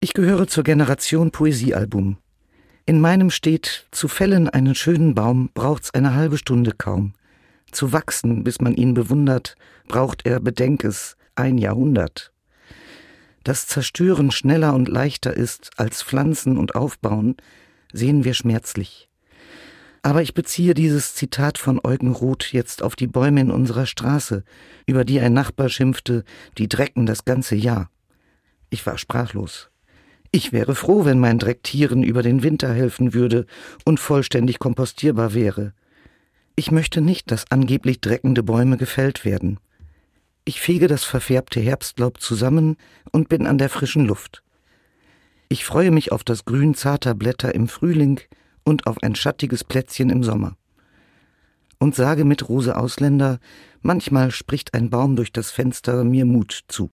Ich gehöre zur Generation Poesiealbum. In meinem steht: Zu fällen einen schönen Baum braucht's eine halbe Stunde kaum. Zu wachsen, bis man ihn bewundert, braucht er, bedenk es, 1 Jahrhundert. Dass Zerstören schneller und leichter ist als Pflanzen und Aufbauen, sehen wir schmerzlich. Aber ich beziehe dieses Zitat von Eugen Roth jetzt auf die Bäume in unserer Straße, über die ein Nachbar schimpfte, die drecken das ganze Jahr. Ich war sprachlos. Ich wäre froh, wenn mein Dreck Tieren über den Winter helfen würde und vollständig kompostierbar wäre. Ich möchte nicht, dass angeblich dreckende Bäume gefällt werden. Ich fege das verfärbte Herbstlaub zusammen und bin an der frischen Luft. Ich freue mich auf das Grün zarter Blätter im Frühling und auf ein schattiges Plätzchen im Sommer. Und sage mit Rose Ausländer: Manchmal spricht ein Baum durch das Fenster mir Mut zu.